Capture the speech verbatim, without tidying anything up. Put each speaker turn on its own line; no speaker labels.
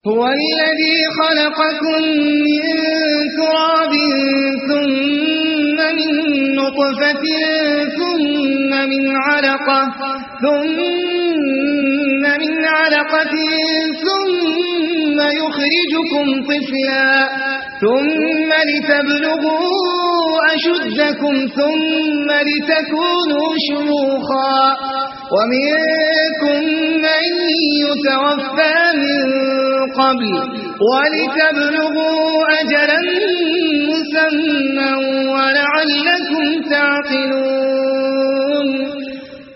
هو الذي خلقكم من تراب ثم من نطفة ثم من علقة ثم من علقة ثم يخرجكم طفلا ثم لتبلغوا أشدكم ثم لتكونوا شيوخا ومنكم من يتوفى من قبل ولتبلغوا أجلا مسمى ولعلكم تعقلون